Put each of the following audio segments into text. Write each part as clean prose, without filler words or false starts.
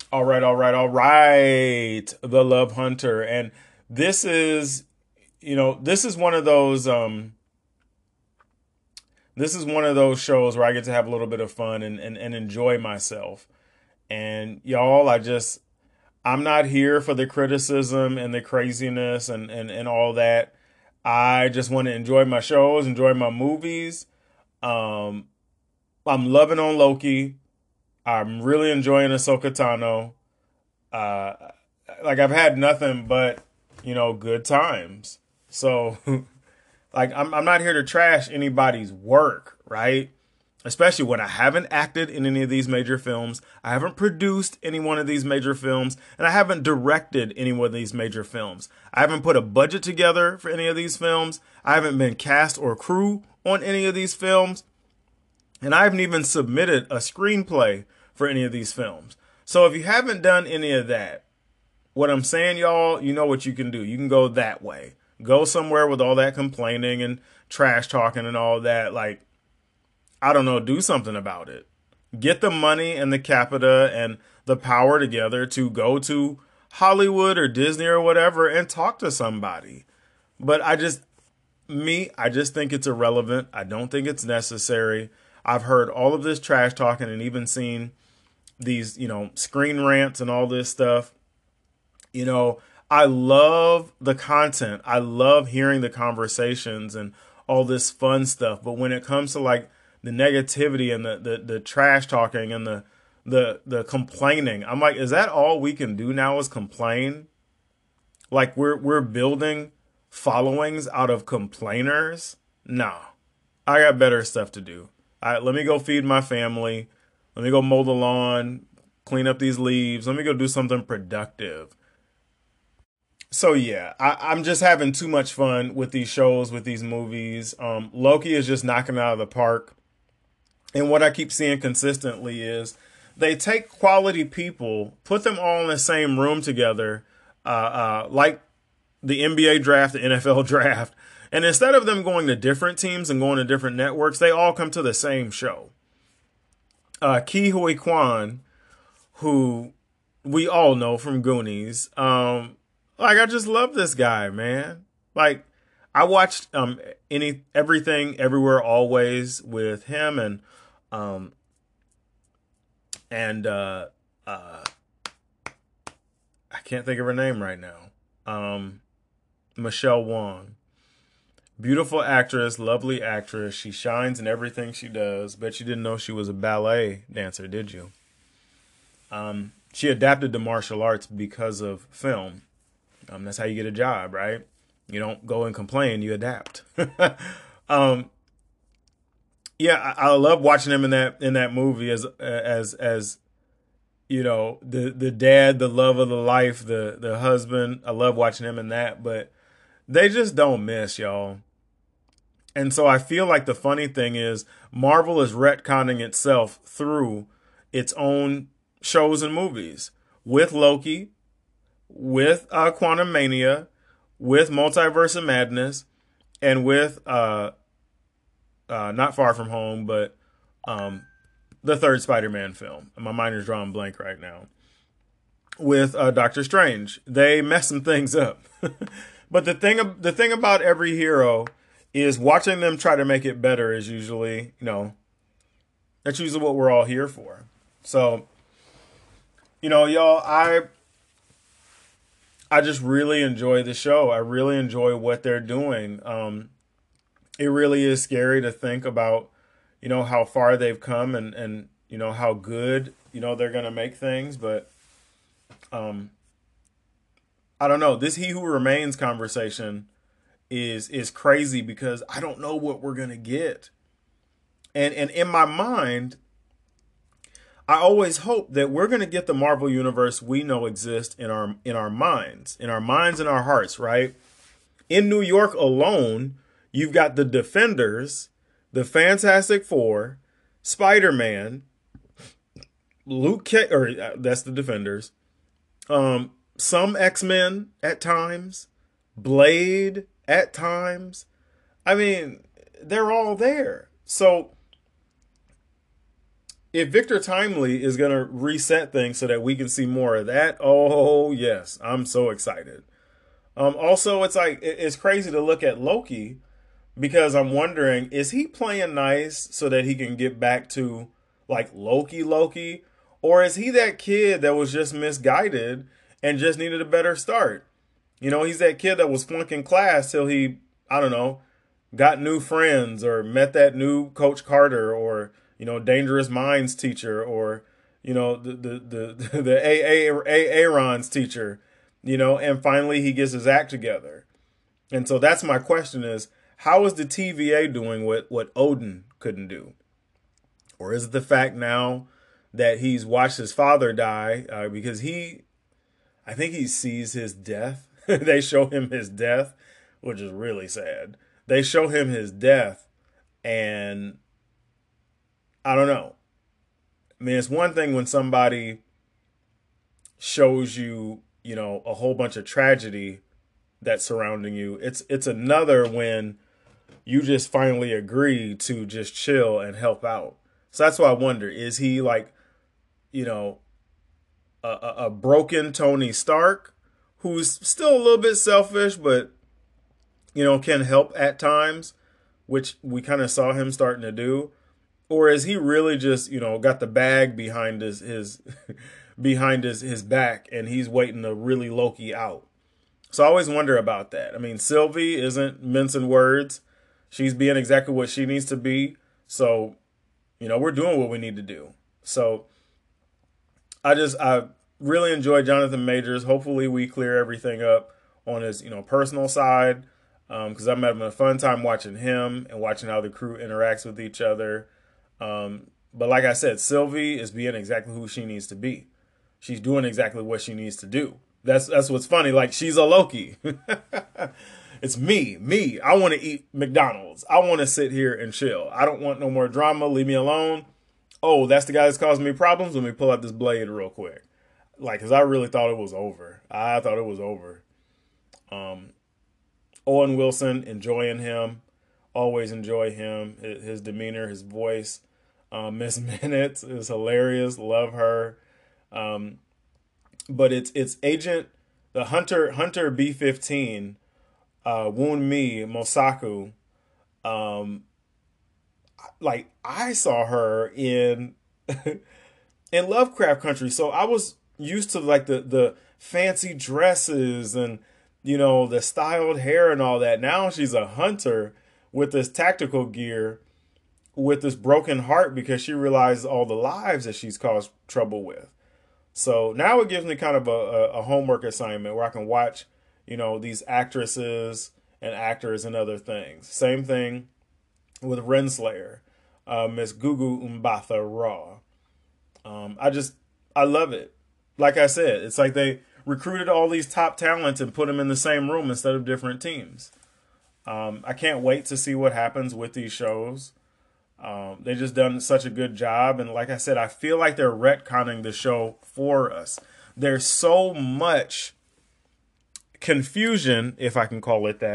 All right, all right, all right. The Love Hunter. And this is, this is one of those shows where I get to have a little bit of fun and enjoy myself. And y'all, I'm not here for the criticism and the craziness and all that. I just want to enjoy my shows, enjoy my movies. Um, I'm loving on Loki. I'm really enjoying Ahsoka Tano. Uh, like I've had nothing but good times. So like I'm not here to trash anybody's work, right? Especially when I haven't acted in any of these major films, I haven't produced any one of these major films, and I haven't directed any one of these major films. I haven't put a budget together for any of these films. I haven't been cast or crew on any of these films, and I haven't even submitted a screenplay for any of these films. So if you haven't done any of that, what I'm saying, y'all, you know what you can do. You can go that way. Go somewhere with all that complaining and trash talking and all that. Like, I don't know, do something about it. Get the money and the capita and the power together to go to Hollywood or Disney or whatever and talk to somebody. But I just think it's irrelevant. I don't think it's necessary. I've heard all of this trash talking and even seen these, screen rants and all this stuff. I love the content. I love hearing the conversations and all this fun stuff. But when it comes to like the negativity and the trash talking and the complaining, I'm like, is that all we can do now is complain? Like we're building followings out of complainers? No. I got better stuff to do. All right, let me go feed my family. Let me go mow the lawn, clean up these leaves. Let me go do something productive. So yeah, I'm just having too much fun with these shows, with these movies. Loki is just knocking it out of the park. And what I keep seeing consistently is they take quality people, put them all in the same room together, like the NBA draft, the NFL draft. And instead of them going to different teams and going to different networks, they all come to the same show. Ki Hui Kwan, who we all know from Goonies, like I just love this guy, man. Like I watched everything everywhere always with him um and I can't think of her name right now. Michelle Wong. Beautiful actress, lovely actress. She shines in everything she does. Bet you didn't know she was a ballet dancer, did you? She adapted to martial arts because of film. That's how you get a job, right? You don't go and complain, you adapt. um, yeah, I love watching him in that movie as the dad, the love of the life, the husband. I love watching him in that, but they just don't miss, y'all. And so I feel like the funny thing is Marvel is retconning itself through its own shows and movies with Loki, with Quantum Mania, with Multiverse of Madness, and with Not Far From Home, but um, the third Spider-Man film. My mind is drawing blank right now. With Doctor Strange, they mess some things up. But the thing about every hero is watching them try to make it better is usually, that's usually what we're all here for. So, y'all, I just really enjoy the show. I really enjoy what they're doing. It really is scary to think about, how far they've come and how good, they're going to make things. But um, I don't know. This He Who Remains conversation is crazy because I don't know what we're going to get. And in my mind, I always hope that we're going to get the Marvel universe we know exists in our minds and our hearts, right? In New York alone, you've got the Defenders, the Fantastic Four, Spider-Man, that's the Defenders. Some X-Men at times, Blade at times. I mean, they're all there. So if Victor Timely is going to reset things so that we can see more of that, oh yes, I'm so excited. Also, it's like it's crazy to look at Loki because I'm wondering, is he playing nice so that he can get back to like Loki, or is he that kid that was just misguided and just needed a better start? You know, he's that kid that was flunking class till he, I don't know, got new friends or met that new Coach Carter or Dangerous Minds teacher or the Aaron's teacher, and finally he gets his act together. And so that's my question is, how is the TVA doing what Odin couldn't do? Or is it the fact now that he's watched his father die because I think he sees his death. They show him his death, which is really sad. They show him his death, and I don't know. I mean, it's one thing when somebody shows you, a whole bunch of tragedy that's surrounding you. It's another when you just finally agree to just chill and help out. So that's why I wonder, is he like, you know, a broken Tony Stark who's still a little bit selfish, but, can help at times, which we kind of saw him starting to do? Or is he really just, got the bag behind his behind his back and he's waiting to really Loki out? So I always wonder about that. I mean, Sylvie isn't mincing words. She's being exactly what she needs to be. So, we're doing what we need to do. So I really enjoy Jonathan Majors. Hopefully we clear everything up on his, personal side. Because I'm having a fun time watching him and watching how the crew interacts with each other. But like I said, Sylvie is being exactly who she needs to be. She's doing exactly what she needs to do. That's what's funny. Like, she's a Loki. It's me. I want to eat McDonald's. I want to sit here and chill. I don't want no more drama. Leave me alone. Oh, that's the guy that's causing me problems? Let me pull out this blade real quick. Like, because I really thought it was over. I thought it was over. Owen Wilson, enjoying him. Always enjoy him. His demeanor, his voice. Miss Minutes is hilarious. Love her. But it's Agent, the Hunter B-15, Woon Mi Mosaku. Like, I saw her in in Lovecraft Country, so I was used to like the fancy dresses and the styled hair and all that. Now she's a hunter with this tactical gear, with this broken heart because she realized all the lives that she's caused trouble with. So now it gives me kind of a homework assignment where I can watch, these actresses and actors and other things. Same thing with Renslayer, Miss Gugu Mbatha Raw. I love it. Like I said, it's like they recruited all these top talents and put them in the same room instead of different teams. I can't wait to see what happens with these shows. They just done such a good job. And like I said, I feel like they're retconning the show for us. There's so much confusion, if I can call it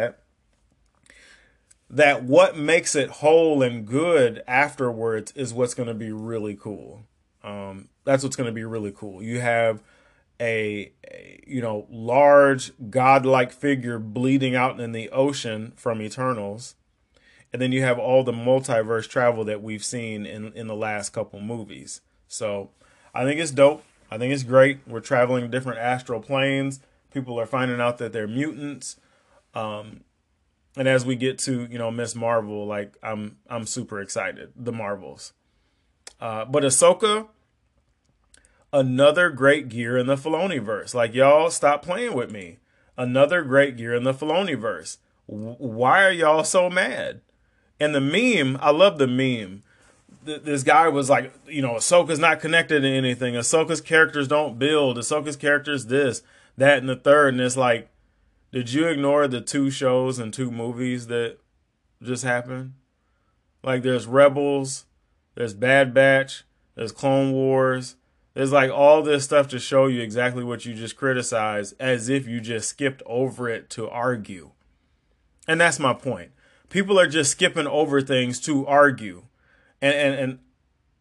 that what makes it whole and good afterwards is what's going to be really cool. That's what's going to be really cool. You have a large godlike figure bleeding out in the ocean from Eternals. And then you have all the multiverse travel that we've seen in the last couple movies. So I think it's dope. I think it's great. We're traveling different astral planes. People are finding out that they're mutants. And as we get to, Miss Marvel, like I'm super excited. The Marvels. But Ahsoka, another great gear in the Filoniverse. Like, y'all, stop playing with me. Another great gear in the Filoniverse. Why are y'all so mad? And the meme, I love the meme. This guy was like, Ahsoka's not connected to anything. Ahsoka's characters don't build. Ahsoka's characters this, that, and the third. And it's like, did you ignore the 2 shows and 2 movies that just happened? Like, there's Rebels, there's Bad Batch, there's Clone Wars. There's like all this stuff to show you exactly what you just criticized, as if you just skipped over it to argue. And that's my point. People are just skipping over things to argue. And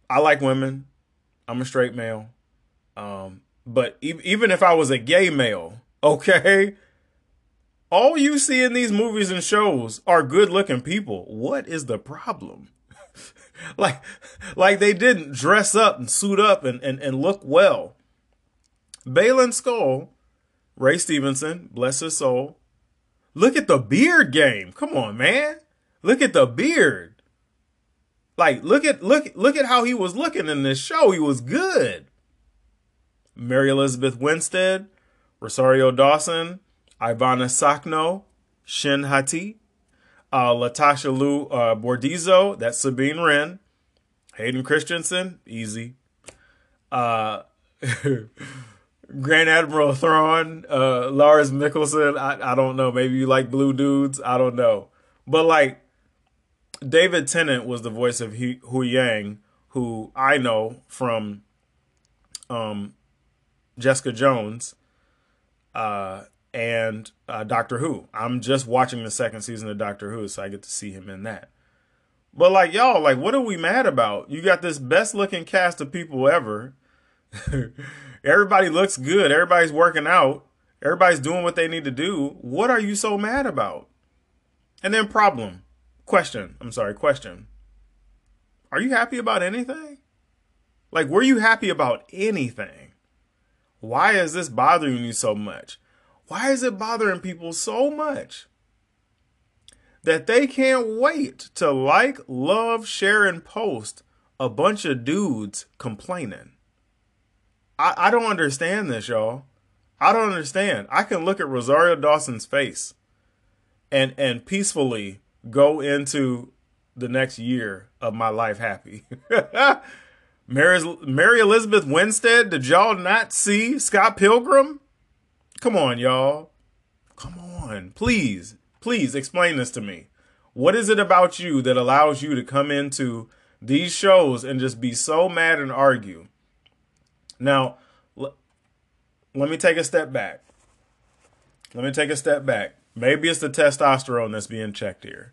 I like women. I'm a straight male. But even if I was a gay male, okay, all you see in these movies and shows are good looking people. What is the problem? like, like they didn't dress up and suit up and look well. Baylan Skoll, Ray Stevenson, bless his soul. Look at the beard game. Come on, man. Look at the beard. Like, look at how he was looking in this show. He was good. Mary Elizabeth Winstead, Rosario Dawson, Ivana Sakno, Shin Hati, Latasha Liu Bordizzo, that's Sabine Wren, Hayden Christensen, easy. Uh, Grand Admiral Thrawn, Lars Mikkelsen, I don't know. Maybe you like blue dudes. I don't know. But like, David Tennant was the voice of Hu Yang, who I know from Jessica Jones and Doctor Who. I'm just watching the second season of Doctor Who, so I get to see him in that. But like, y'all, like, what are we mad about? You got this best looking cast of people ever. Everybody looks good. Everybody's working out. Everybody's doing what they need to do. What are you so mad about? And then question. Are you happy about anything? Like, were you happy about anything? Why is this bothering you so much? Why is it bothering people so much that they can't wait to like, love, share, and post a bunch of dudes complaining? I don't understand this, y'all. I don't understand. I can look at Rosario Dawson's face and peacefully go into the next year of my life happy. Mary Elizabeth Winstead, did y'all not see Scott Pilgrim? Come on, y'all. Come on. Please explain this to me. What is it about you that allows you to come into these shows and just be so mad and argue? Now, let me take a step back. Maybe it's the testosterone that's being checked here.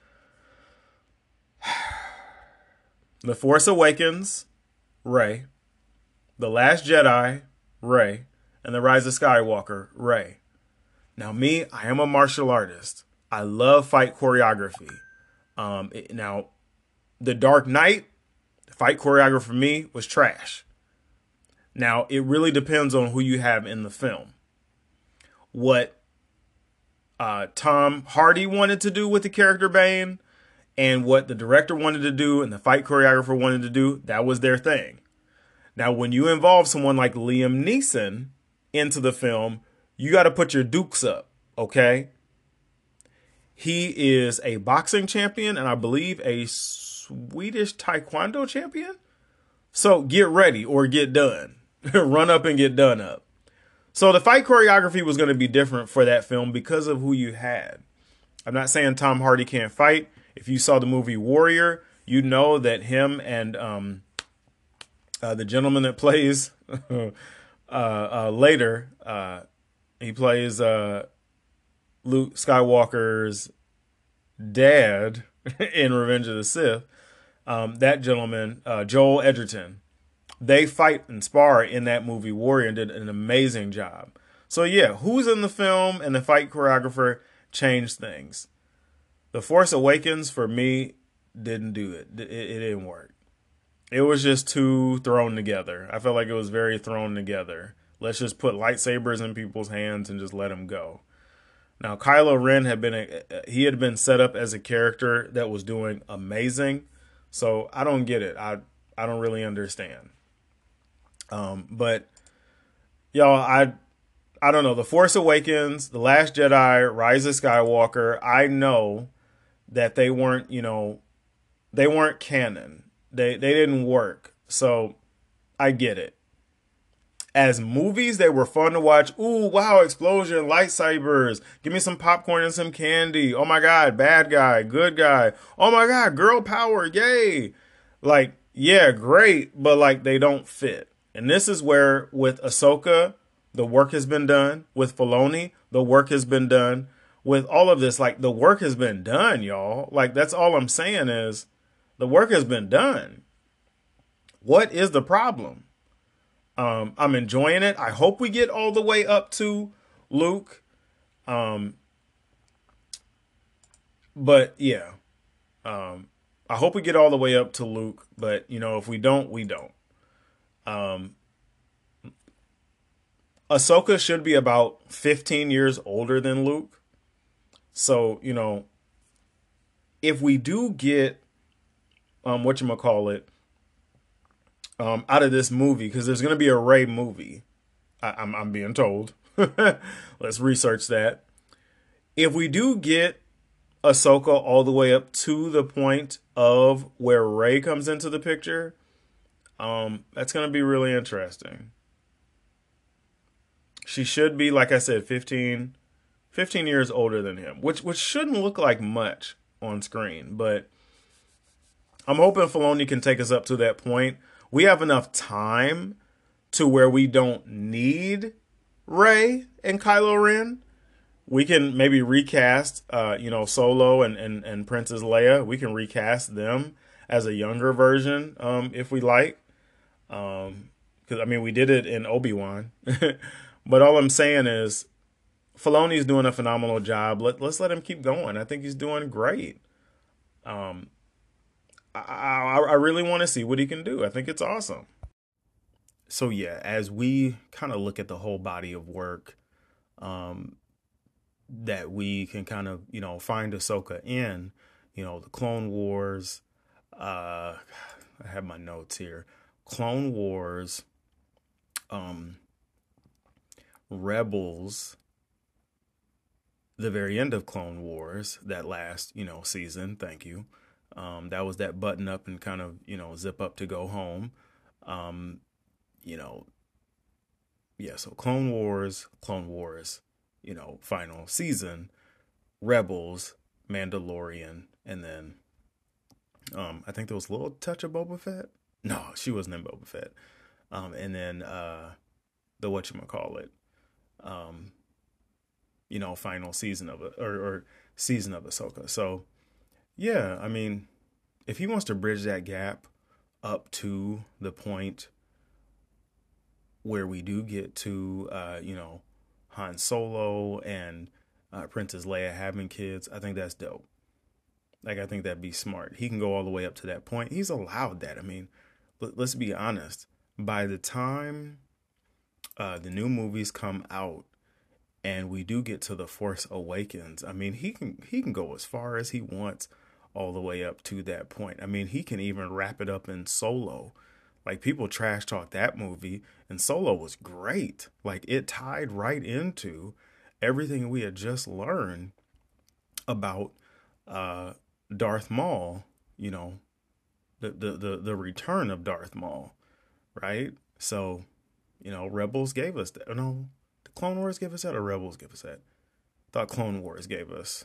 The Force Awakens, Rey. The Last Jedi, Rey. And The Rise of Skywalker, Rey. Now me, I am a martial artist. I love fight choreography. Now, The Dark Knight, fight choreography for me was trash. Now, it really depends on who you have in the film. What Tom Hardy wanted to do with the character Bane and what the director wanted to do and the fight choreographer wanted to do, that was their thing. Now, when you involve someone like Liam Neeson into the film, you got to put your dukes up, okay? He is a boxing champion and I believe a Swedish Taekwondo champion. So get ready or get done. Run up and get done up. So the fight choreography was going to be different for that film because of who you had. I'm not saying Tom Hardy can't fight. If you saw the movie Warrior, you know that him and the gentleman that plays later, he plays Luke Skywalker's dad in Revenge of the Sith. That gentleman, Joel Edgerton, they fight and spar in that movie Warrior and did an amazing job. So yeah, who's in the film and the fight choreographer changed things. The Force Awakens for me didn't do it. It didn't work. It was just too thrown together. I felt like it was very thrown together. Let's just put lightsabers in people's hands and just let them go. Now, Kylo Ren had been set up as a character that was doing amazing. So I don't get it. I don't really understand. But y'all, I don't know. The Force Awakens, The Last Jedi, Rise of Skywalker. I know that they weren't, they weren't canon. They didn't work. So I get it. As movies, they were fun to watch. Ooh, wow, explosion, lightsabers. Give me some popcorn and some candy. Oh my God, bad guy, good guy. Oh my God, girl power, yay. Like, yeah, great, but like they don't fit. And this is where with Ahsoka, the work has been done. With Filoni, the work has been done. With all of this, like the work has been done, y'all. Like that's all I'm saying is the work has been done. What is the problem? I'm enjoying it. I hope we get all the way up to Luke. Um, but yeah, I hope we get all the way up to Luke. But if we don't, we don't. Um, Ahsoka should be about 15 years older than Luke. So if we do get what you call it out of this movie, because there's going to be a Rey movie. I'm being told. Let's research that. If we do get Ahsoka all the way up to the point of where Rey comes into the picture, that's going to be really interesting. She should be, like I said, 15 years older than him, which shouldn't look like much on screen, but I'm hoping Filoni can take us up to that point. We have enough time to where we don't need Rey and Kylo Ren. We can maybe recast, Solo and Princess Leia. We can recast them as a younger version, if we like. Because we did it in Obi-Wan. But all I'm saying is, Filoni's doing a phenomenal job. Let's let him keep going. I think he's doing great. Um, I really want to see what he can do. I think it's awesome. So yeah, as we kind of look at the whole body of work, um, that we can kind of find Ahsoka in, the Clone Wars. I have my notes here. Clone Wars, um, Rebels, the very end of Clone Wars, that last, season. Thank you. That was that button up and kind of, zip up to go home. Um, you know, yeah, so Clone Wars, final season, Rebels, Mandalorian, and then I think there was a little touch of Boba Fett. No, she wasn't in Boba Fett. And then the whatchamacallit, um, final season of it, or season of Ahsoka. So yeah, if he wants to bridge that gap up to the point where we do get to Han Solo and Princess Leia having kids, I think that's dope. Like, I think that'd be smart. He can go all the way up to that point. He's allowed that. Let's be honest. By the time the new movies come out and we do get to the Force Awakens, he can go as far as he wants all the way up to that point. He can even wrap it up in Solo. Like, people trash talk that movie, and Solo was great. Like, it tied right into everything we had just learned about Darth Maul, the return of Darth Maul, right? So, Rebels gave us that. No, the Clone Wars gave us that, or Rebels gave us that? I thought Clone Wars gave us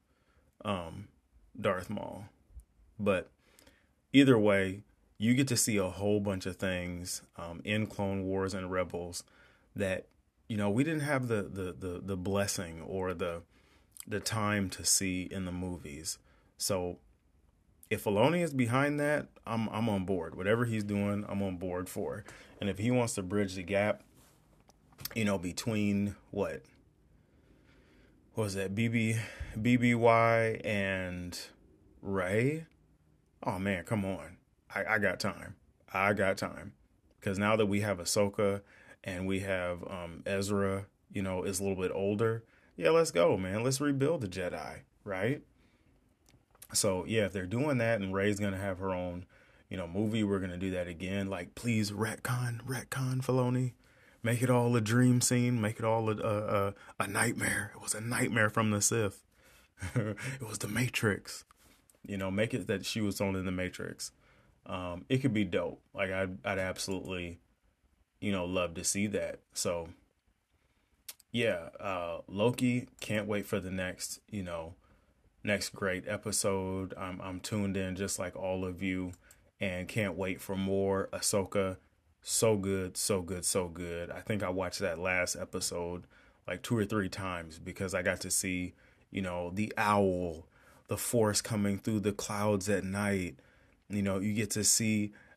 Darth Maul. But either way, you get to see a whole bunch of things in Clone Wars and Rebels that we didn't have the blessing or the time to see in the movies. So if Filoni is behind that, I'm on board. Whatever he's doing, I'm on board for. And if he wants to bridge the gap, between what was that, BBY and Rey? Oh man, come on. I got time. I got time. Because now that we have Ahsoka and we have Ezra, is a little bit older. Yeah, let's go, man. Let's rebuild the Jedi, right? So yeah, if they're doing that and Rey's gonna have her own, movie, we're gonna do that again. Like, please retcon, Filoni. Make it all a dream scene. Make it all a nightmare. It was a nightmare from the Sith. It was the Matrix. Make it that she was only in the Matrix. It could be dope. Like, I'd absolutely, love to see that. So yeah, Loki, can't wait for the next, next great episode. I'm tuned in just like all of you, and can't wait for more Ahsoka. So good, so good, so good. I think I watched that last episode like 2 or 3 times because I got to see, the owl, the Force coming through the clouds at night. You get to see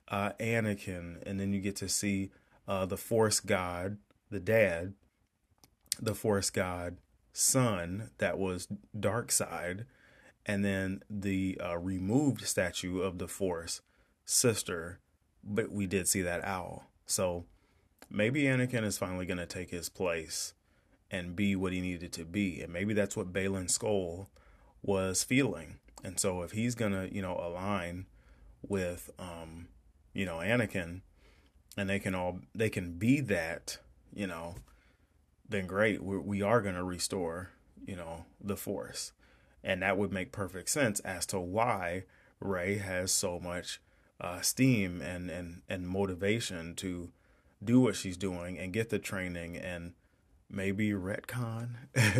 Anakin, and then you get to see the Force God, the dad, the Force God son that was dark side, and then the removed statue of the Force sister. But we did see that owl, so maybe Anakin is finally going to take his place and be what he needed to be, and maybe that's what Baylan Skoll was feeling. And so if he's going to, align with Anakin, and they can be that, then great. We are going to restore, the Force. And that would make perfect sense as to why Rey has so much steam and motivation to do what she's doing and get the training and maybe retcon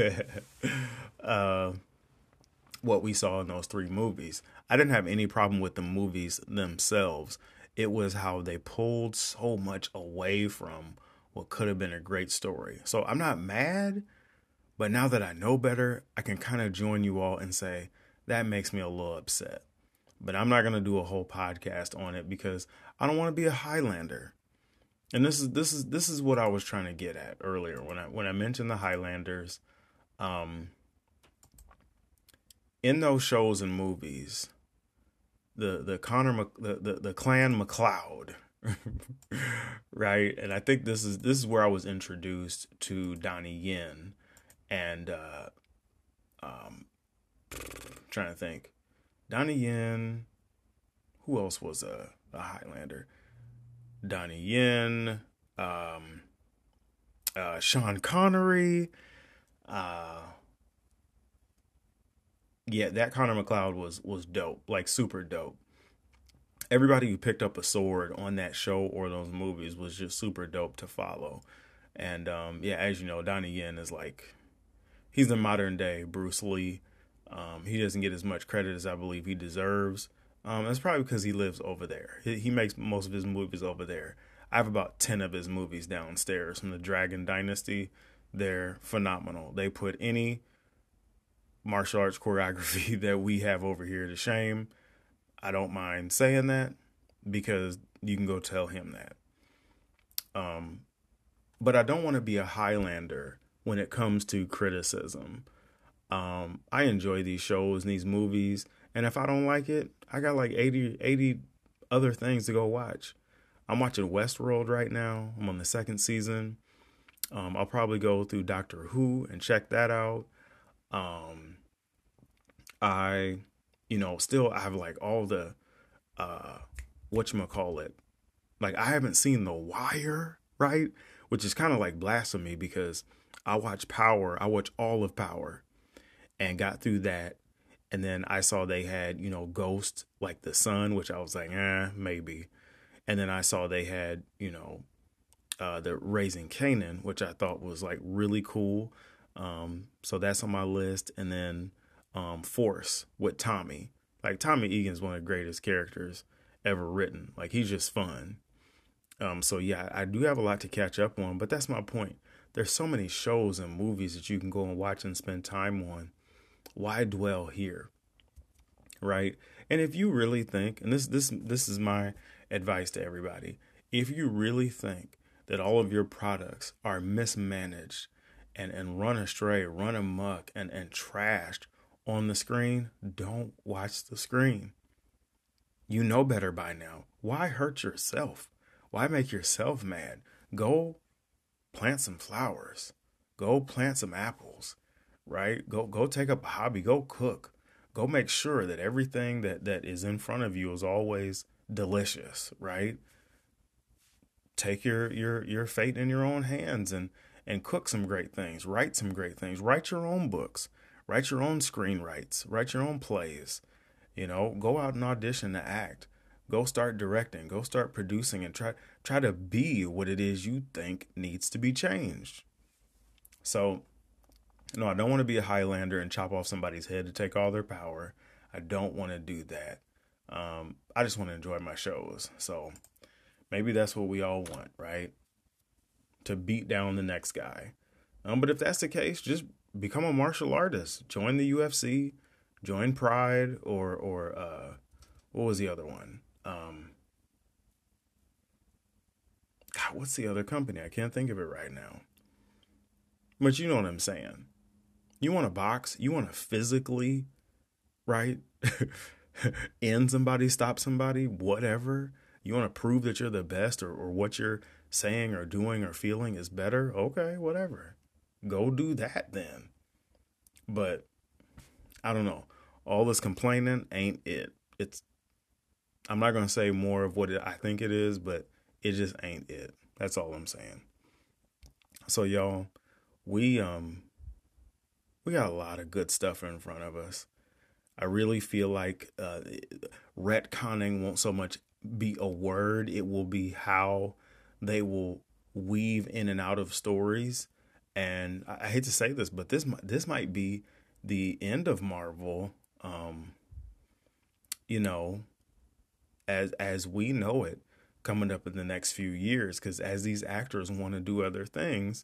what we saw in those 3 movies. I didn't have any problem with the movies themselves. It was how they pulled so much away from what could have been a great story. So I'm not mad, but now that I know better, I can kind of join you all and say that makes me a little upset. But I'm not going to do a whole podcast on it because I don't want to be a Highlander. And this is what I was trying to get at earlier when I mentioned the Highlanders. In those shows and movies, the Clan MacLeod, right? And I think this is where I was introduced to Donnie Yen, and trying to think, Donnie Yen. Who else was a Highlander? Donnie Yen, Sean Connery. Yeah, that Connor MacLeod was dope, like super dope. Everybody who picked up a sword on that show or those movies was just super dope to follow. And yeah, as you know, Donnie Yen is like, he's the modern day Bruce Lee. He doesn't get as much credit as I believe he deserves. That's probably because he lives over there. He makes most of his movies over there. I have about 10 of his movies downstairs from the Dragon Dynasty. They're phenomenal. They put any martial arts choreography that we have over here to shame. I don't mind saying that because you can go tell him that. But I don't want to be a Highlander when it comes to criticism. I enjoy these shows and these movies, and if I don't like it, I got like 80 other things to go watch. I'm watching Westworld right now. I'm on the 2nd season. I'll probably go through Doctor Who and check that out. I still I have like all the whatchamacallit. Like I haven't seen The Wire, right? Which is kind of like blasphemy because I watch all of Power and got through that. And then I saw they had, Ghost, like the Sun, which I was like, maybe. And then I saw they had, the Raising Kanan, which I thought was like really cool. So that's on my list. And then Force with Tommy. Like Tommy Egan's one of the greatest characters ever written. Like he's just fun. So yeah, I do have a lot to catch up on, but that's my point. There's so many shows and movies that you can go and watch and spend time on. Why dwell here? Right? And if you really think, and this is my advice to everybody, if you really think that all of your products are mismanaged and run astray, run amok, and trashed on the screen, don't watch the screen. You know better by now. Why hurt yourself? Why make yourself mad? Go plant some flowers. Go plant some apples, right? Go take up a hobby. Go cook. Go make sure that everything that is in front of you is always delicious, right? Take your fate in your own hands and cook some great things. Write some great things. Write your own books. Write your own screenwrites. Write your own plays. Go out and audition to act. Go start directing. Go start producing and try to be what it is you think needs to be changed. So, no, I don't want to be a Highlander and chop off somebody's head to take all their power. I don't want to do that. I just want to enjoy my shows. So maybe that's what we all want, right? To beat down the next guy. But if that's the case, just become a martial artist. Join the UFC. Join Pride or what was the other one? God, what's the other company? I can't think of it right now. But you know what I'm saying. You want to box, you want to physically, right? End somebody, stop somebody, whatever. You want to prove that you're the best, or what you're saying or doing or feeling is better. Okay, whatever. Go do that then. But I don't know. All this complaining ain't it. It's I'm not gonna say more of what I think it is, but it just ain't it. That's all I'm saying. So y'all, we we got a lot of good stuff in front of us. I really feel like retconning won't so much be a word; it will be how they will weave in and out of stories. And I hate to say this, but this might be the end of Marvel. Um, you know, as we know it, coming up in the next few years, because as these actors want to do other things,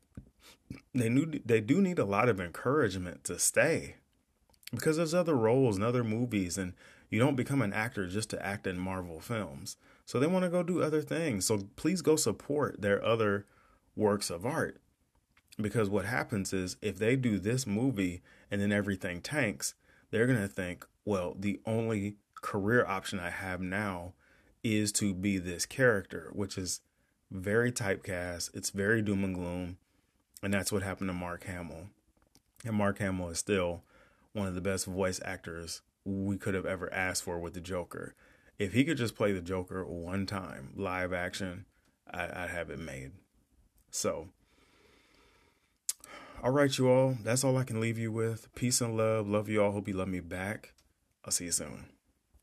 they do need a lot of encouragement to stay, because there's other roles and other movies, and you don't become an actor just to act in Marvel films. So they want to go do other things. So please go support their other works of art, because what happens is if they do this movie and then everything tanks, they're going to think, well, the only career option I have now is to be this character, which is very typecast. It's very doom and gloom. And that's what happened to Mark Hamill. And Mark Hamill is still one of the best voice actors we could have ever asked for with the Joker. If he could just play the Joker one time, live action, I'd have it made. So, all right, you all. That's all I can leave you with. Peace and love. Love you all. Hope you love me back. I'll see you soon.